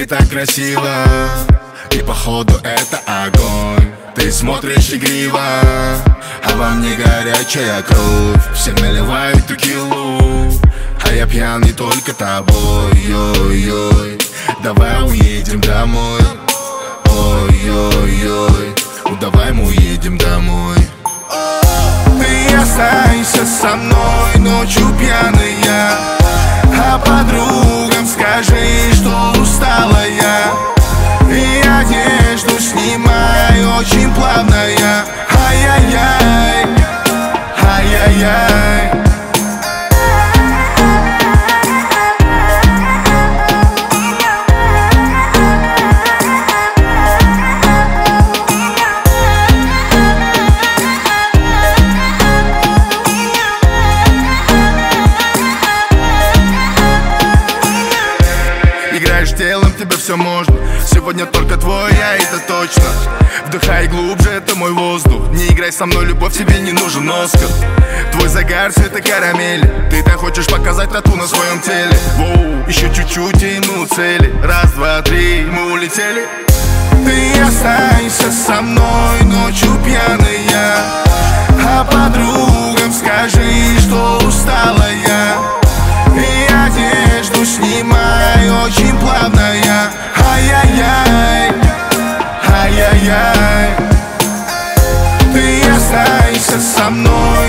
так красиво, и походу это огонь. Ты смотришь игриво, а во мне горячая кровь. Все наливают текилу, а я пьян не только тобой. Ой-ой-ой, давай уедем домой. Ой-ой-ой, давай мы уедем домой. Ты останься со мной ночью пьяная, а подругам скажи, что устала я. И одежду снимай очень плавно я. Ай-яй-яй, ай-яй-яй. Играешь телом, тебе все можно. Сегодня только твой, я это точно. Вдыхай глубже, это мой воздух. Не играй со мной, любовь, тебе не нужен Оскар. Твой загар цвета карамели. Ты так хочешь показать тату на своем теле. Воу, еще чуть-чуть и мы у цели. Раз, два, три, мы улетели. Ты останься со мной ночью пьяная, а подругам скажи, что устала я. И одежду снимай очень плавно я. Ай-яй-яй, ай-яй-яй. Ты останься со мной